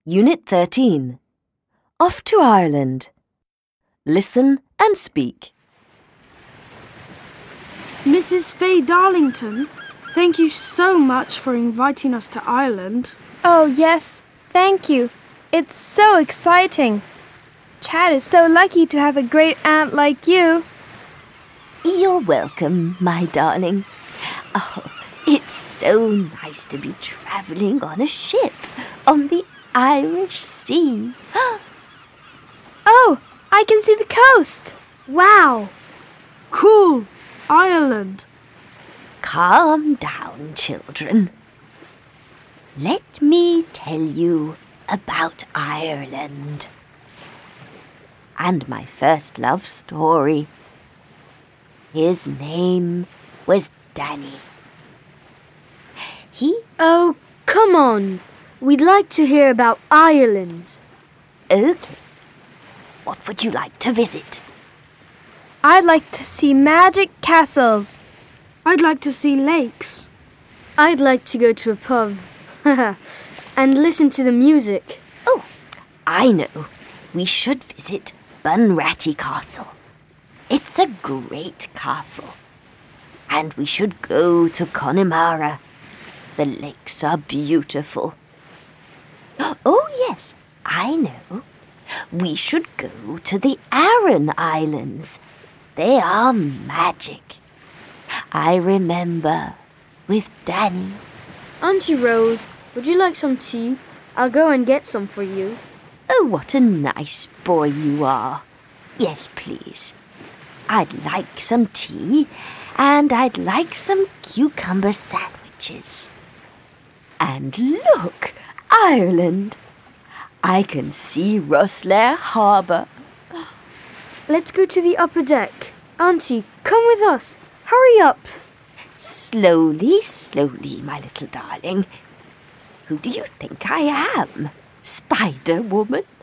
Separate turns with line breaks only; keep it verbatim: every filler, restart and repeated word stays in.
Unit thirteen. Off to Ireland. Listen and speak.
Missus Faye Darlington, thank you so much for inviting us to Ireland.
Oh, yes, thank you. It's so exciting. Chad is so lucky to have a great aunt like you.
You're welcome, my darling. Oh, it's so nice to be travelling on a ship on the Irish Sea.
Oh, I can see the coast.
Wow! Cool! Ireland.
Calm down, children. Let me tell you about Ireland. And my first love story. His name was Danny. He...
Oh, come on. We'd like to hear about Ireland.
Okay. What would you like to visit?
I'd like to see magic castles.
I'd like to see lakes.
I'd like to go to a pub and listen to the music.
Oh, I know. We should visit Bunratty Castle. It's a great castle. And we should go to Connemara. The lakes are beautiful. Oh, yes, I know. We should go to the Aran Islands. They are magic. I remember with Danny.
Auntie Rose, would you like some tea? I'll go and get some for you.
Oh, what a nice boy you are. Yes, please. I'd like some tea, and I'd like some cucumber sandwiches. And look, Ireland. I can see Rosslare Harbour.
Let's go to the upper deck. Auntie, come with us. Hurry up.
Slowly, slowly, my little darling. Who do you think I am? Spider-Woman?